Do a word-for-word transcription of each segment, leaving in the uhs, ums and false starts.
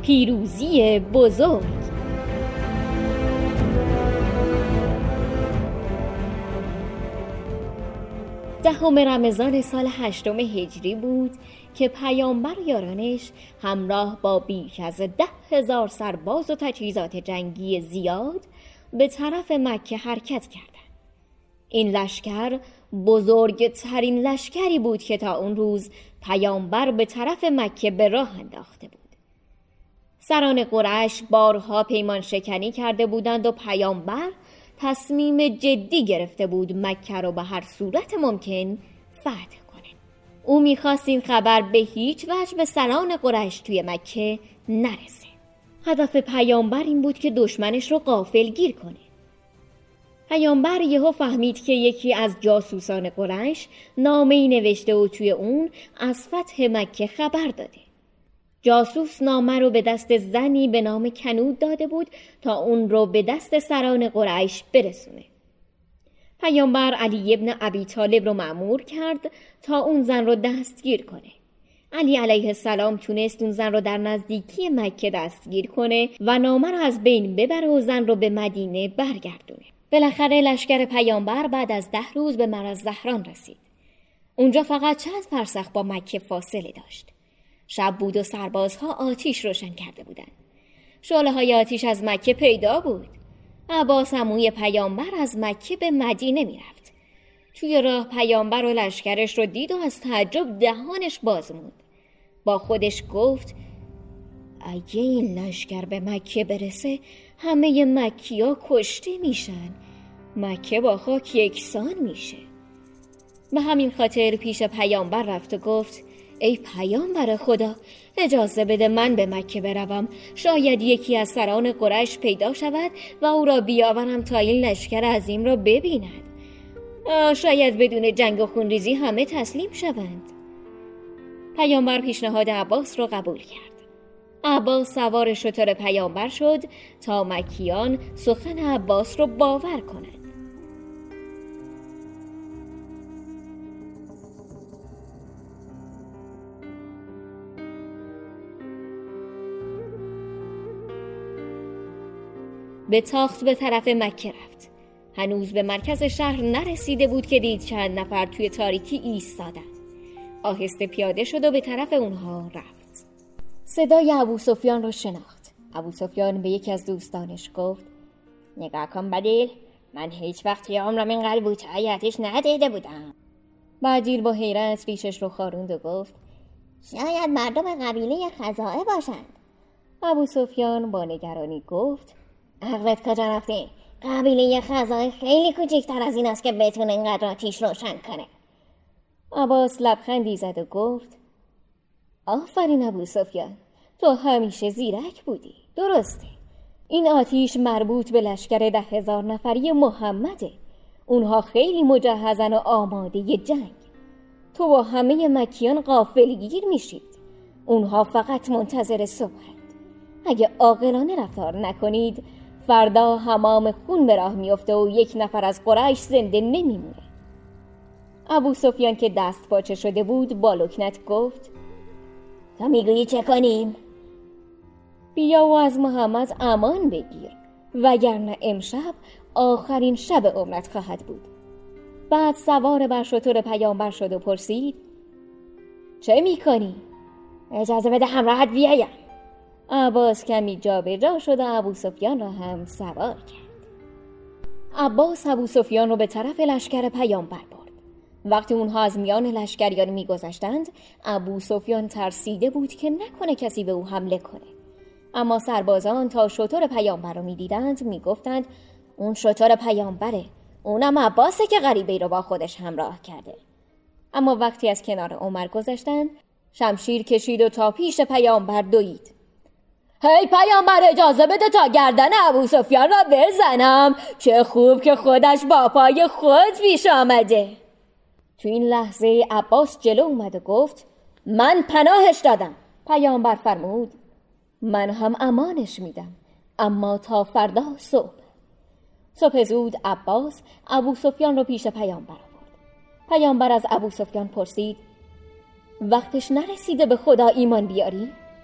پیروزی بزرگ. دهم رمضان سال هشتم هجری بود که پیامبر و یارانش همراه با بیش از ده هزار سرباز و تجهیزات جنگی زیاد به طرف مکه حرکت کردند. این لشکر بزرگترین لشکری بود که تا اون روز پیامبر به طرف مکه به راه انداخته بود. سران قریش بارها پیمان شکنی کرده بودند و پیامبر تصمیم جدی گرفته بود مکه رو به هر صورت ممکن فتح کنه. او میخواست این خبر به هیچ وجه به سران قریش توی مکه نرسه. هدف پیامبر این بود که دشمنش رو غافلگیر کنه. پیامبر یهو فهمید که یکی از جاسوسان قریش نامه‌ای نوشته و توی اون از فتح مکه خبر داده. جاسوس نامه رو به دست زنی به نام کنود داده بود تا اون رو به دست سران قریش برسونه. پیامبر علی ابن ابی طالب رو مأمور کرد تا اون زن رو دستگیر کنه. علی علیه السلام تونست اون زن رو در نزدیکی مکه دستگیر کنه و نامه رو از بین ببره و زن رو به مدینه برگردونه. بالاخره لشکر پیامبر بعد از ده روز به مرز زهران رسید. اونجا فقط چند فرسخ با مکه فاصله داشت. شب بود و سربازها آتیش روشن کرده بودند. شعله‌های آتیش از مکه پیدا بود. عباس عموی پیامبر از مکه به مدینه میرفت. توی راه پیامبر و لشکرش رو دید و از تعجب دهانش باز موند. با خودش گفت اگه این لشکر به مکه برسه همه مکی‌ها کشته میشن. مکه با خاک یکسان میشه. به همین خاطر پیش پیامبر رفت و گفت ای پیامبر خدا، اجازه بده من به مکه بروم. شاید یکی از سران قریش پیدا شود و او را بیاورم تا این لشکر عظیم را ببیند. شاید بدون جنگ و خونریزی همه تسلیم شوند. پیامبر پیشنهاد عباس را قبول کرد. عباس سوار شتر پیامبر شد تا مکیان سخن عباس را باور کنند. به تاخت به طرف مکه رفت. هنوز به مرکز شهر نرسیده بود که دید چند نفر توی تاریکی ایستادن. آهسته پیاده شد و به طرف اونها رفت. صدای ابوسفیان رو شناخت. ابوسفیان به یکی از دوستانش گفت نگاه کن بدیل، من هیچ وقت توی عمرم اینقدر بوته‌های آتش ندیده بودم. بدیل با حیرت ریشش رو خاروند و گفت شاید مردم قبیله خزاعه باشند. ابوسفیان با نگرانی گفت عقلت کجا رفته؟ قبیله خزاعه خیلی کوچکتر از این است که بتونه اینقدر آتیش روشن کنه. عباس لبخندی زد و گفت آفرین ابوسفیان، تو همیشه زیرک بودی. درسته، این آتیش مربوط به لشکر ده هزار نفری محمده. اونها خیلی مجهزن و آماده جنگ. تو با همه مکیان غافلگیر میشید. اونها فقط منتظر صبحند. اگه عاقلانه رفتار نکنید فردا حمام خون به راه میفته و یک نفر از قریش زنده نمیمونه. ابوسفیان که دست پاچه شده بود با لکنت گفت تا میگویی چه کنیم؟ بیا و از محمد امان بگیر وگرنه امشب آخرین شب عمرت خواهد بود. بعد سوار بر شتر پیامبر شد و پرسید چه میکنی؟ اجازه بده همراهت بیایم. عباس کمی جا به جا شد و ابوسفیان را هم سوار کرد. عباس ابوسفیان رو به طرف لشکر پیامبر برد. وقتی اونها از میان لشکریان میگذشتند ابوسفیان ترسیده بود که نکنه کسی به او حمله کنه. اما سربازان تا شتر پیامبر رو میدیدند میگفتند اون شتر پیامبره، اونم عباسه که غریبه‌ای رو با خودش همراه کرده. اما وقتی از کنار عمر گذشتند شمشیر کشید و تا پیش پیامبر دوید. هی پیامبر اجازه بده تا گردن ابوسفیان را بزنم. چه خوب که خودش با پای خود پیش آمده. تو این لحظه عباس جلو اومد و گفت من پناهش دادم. پیامبر فرمود من هم امانش میدم، اما تا فردا صبح. صبح زود عباس ابوسفیان رو پیش پیامبر آورد. پیامبر از ابوسفیان پرسید وقتش نرسیده به خدا ایمان بیاری؟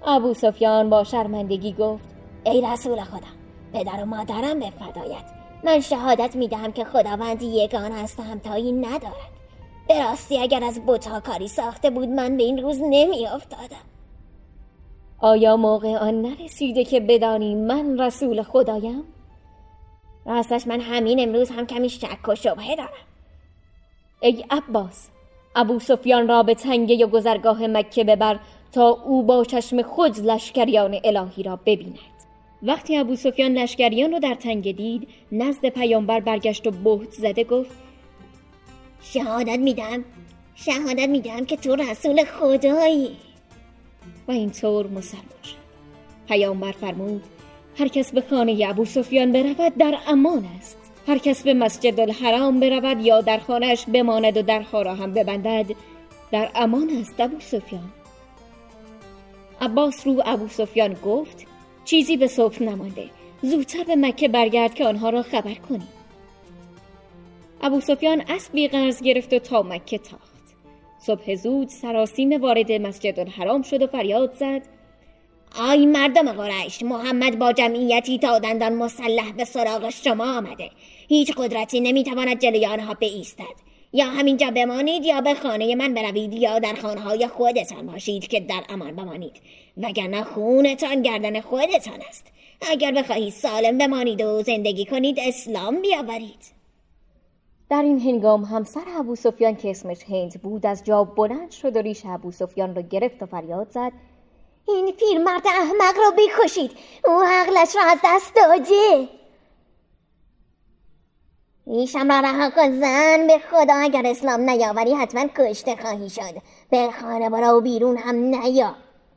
ابو سفیان با شرمندگی گفت: ای رسول خدا، پدر و مادرم به فدایت، من شهادت میدهم که خداوند یگانه است و همتایی ندارد. به راستی اگر از بت‌ها کاری ساخته بود من به این روز نمی افتادم. آیا موقع آن نرسیده که بدانی من رسول خدایم؟ راستش من همین امروز هم کمی شک و شبهه دارم. ای عباس، ابو سفیان را به تنگه و گذرگاه مکه ببر تا او با چشم خود لشکریان الهی را ببیند. وقتی ابو سفیان لشکریان را در تنگه دید، نزد پیامبر برگشت و بهت زده گفت: شهادت میدم شهادت میدم که تو رسول خدایی. و اینطور مسلمان شد. پیامبر فرمود: هر کس به خانه ابو سفیان برود در امان است. هر کس به مسجد الحرام برود یا در خانه‌اش بماند و درها را هم ببندد در امان است ابو سفیان. عباس رو ابو سفیان گفت: چیزی به صبح نمانده، زودتر به مکه برگرد که آنها را خبر کنی. ابو سفیان اسبی قرض گرفت و تا مکه تاخت. صبح زود سراسیمه وارد مسجد الحرام شد و فریاد زد: آی مردم قریش، محمد با جمعیتی تا دندان مسلح به سراغ شما آمده. هیچ قدرتی نمیتواند جلوی آنها بایستد. یا همینجا بمانید یا به خانه من بروید یا در خانه‌های خودتان باشید که در امان بمانید، وگرنه خونتان گردن خودتان است. اگر بخواهید سالم بمانید و زندگی کنید اسلام بیاورید. در این هنگام همسر ابو سفیان که اسمش هند بود از جا بلند شد و ریش ابو سفیان را گرفت و فریاد زد: این پیرمرد احمق را بکشید، او عقلش را از دست داده. ریشم را رها کن زن، به خدا اگر اسلام نیاوری حتما کشته خواهی شد. به خانه برو و بیرون هم نیا.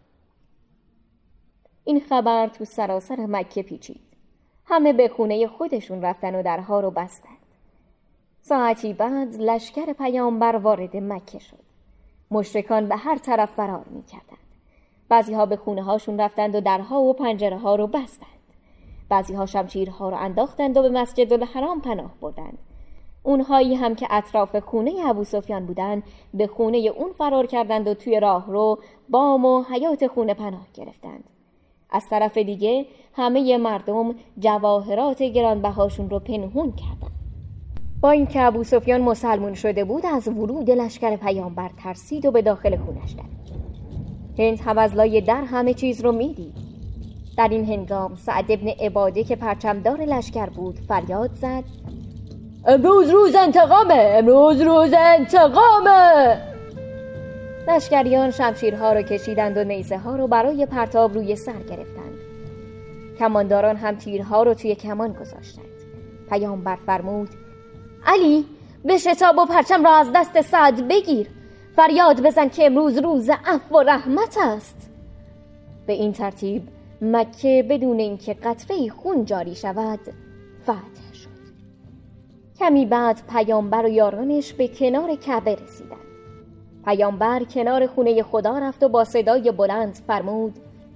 این خبر تو سراسر مکه پیچید. همه به خونه خودشون رفتن و درها رو بستن. ساعتی بعد لشکر پیامبر وارد مکه شد. مشرکان به هر طرف فرار می‌کردند. بعضی‌ها به خونه‌هاشون رفتند و درها و پنجره‌ها رو بستند. بعضی‌ها شمشیرها رو انداختند و به مسجد الحرام پناه بردند. اونهایی هم که اطراف خونه ابو سفیان بودند به خونه اون فرار کردند و توی راهرو بام و حیاط خونه پناه گرفتند. از طرف دیگه همه مردم جواهرات گرانبهاشون رو پنهون کردند. با اینکه ابو سفیان مسلمان شده بود از ورود لشکر پیامبر ترسید و به داخل خونش دوید. هند هم از لای در همه چیز رو میدید. در این هنگام سعد ابن عباده که پرچمدار لشکر بود فریاد زد: امروز روز انتقامه، امروز روز انتقامه. لشکریان شمشیرها رو کشیدند و نیزه ها رو برای پرتاب روی سر گرفتند. کمانداران هم تیرها رو توی کمان گذاشتند. پیامبر فرمود: علی، به شتاب و پرچم را از دست سعد بگیر، فریاد بزن که امروز روز عفو و رحمت است. به این ترتیب مکه بدون اینکه قطره خون جاری شود فتح شد. کمی بعد پیامبر و یارانش به کنار کعبه رسیدند. پیامبر کنار خونه خدا رفت و با صدای بلند فرمود: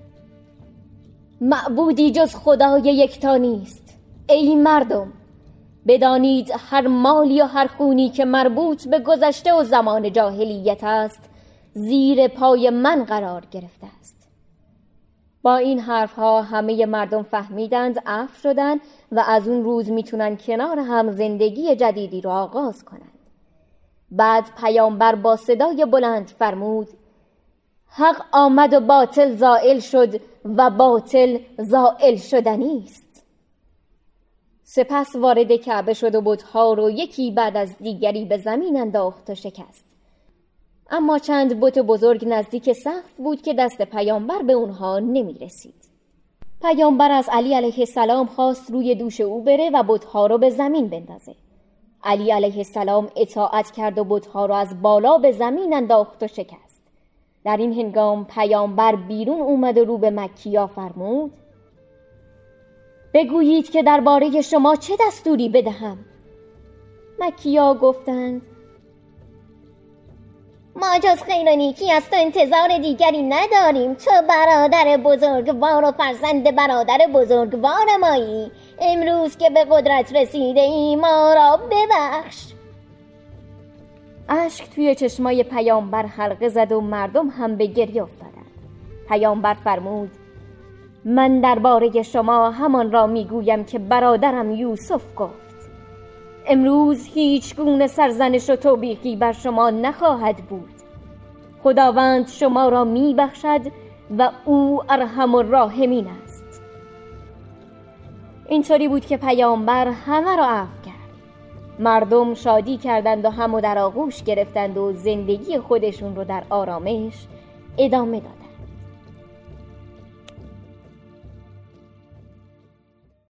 معبودی جز خدای یکتا نیست. ای مردم، بدانید هر مالی و هر خونی که مربوط به گذشته و زمان جاهلیت است زیر پای من قرار گرفته است. با این حرفها همه مردم فهمیدند عفو شدند و از اون روز میتونن کنار هم زندگی جدیدی رو آغاز کنند. بعد پیامبر با صدای بلند فرمود: حق آمد و باطل زائل شد و باطل زائل شدنی است. سپس وارد کعبه شد و بت‌ها رو یکی بعد از دیگری به زمین انداخت و شکست. اما چند بت بزرگ نزدیک سقف بود که دست پیامبر به اونها نمی رسید. پیامبر از علی علیه السلام خواست روی دوش او بره و بت‌ها رو به زمین بندازه. علی علیه السلام اطاعت کرد و بت‌ها رو از بالا به زمین انداخت و شکست. در این هنگام پیامبر بیرون اومد و رو به مکی‌ها فرمود: بگویید که درباره شما چه دستوری بدهم؟ مکی‌ها گفتند: ما جز خیر و نیکی از تو انتظار دیگری نداریم. تو برادر بزرگوار و فرزند برادر بزرگوار مایی. امروز که به قدرت رسیده ای ما را ببخش. اشک توی چشمای پیامبر حلقه زد و مردم هم به گریه افتادند. پیامبر فرمود: من درباره شما همان را میگویم که برادرم یوسف گفت. امروز هیچ گونه سرزنش و توبیخی بر شما نخواهد بود. خداوند شما را میبخشد و او ارحم الراحمین است. اینطوری بود که پیامبر همه را عفو کرد. مردم شادی کردند و هم و در آغوش گرفتند و زندگی خودشون رو در آرامش ادامه دادند.